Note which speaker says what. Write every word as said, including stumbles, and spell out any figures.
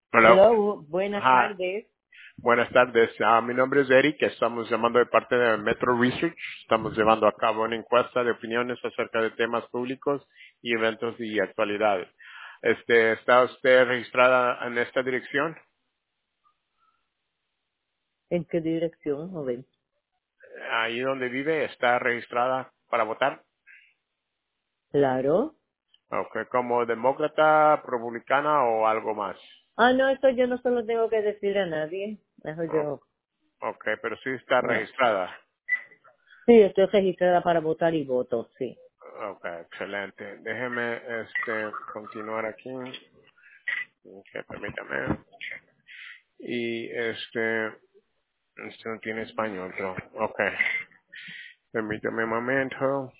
Speaker 1: Hola.
Speaker 2: Hello, buenas
Speaker 1: Ajá.
Speaker 2: tardes.
Speaker 1: Buenas tardes. Ah, mi nombre es Eric. Estamos llamando de parte de Metro Research. Estamos llevando a cabo una encuesta de opiniones acerca de temas públicos y eventos y actualidades. Este, ¿está usted registrada en esta dirección?
Speaker 2: ¿En qué dirección, joven?
Speaker 1: Ahí donde vive, ¿está registrada para votar?
Speaker 2: Claro.
Speaker 1: Okay. ¿Como demócrata, republicana o algo más?
Speaker 2: Ah, no, eso yo no se lo tengo que decir a nadie. Eso
Speaker 1: Oh,
Speaker 2: yo,
Speaker 1: ok, pero sí está
Speaker 2: no.
Speaker 1: registrada.
Speaker 2: Sí, estoy registrada para votar y voto, sí.
Speaker 1: Ok, excelente. Déjeme este, continuar aquí. Ok, permítame. Y este, este no tiene español, pero, ok. Permítame un momento.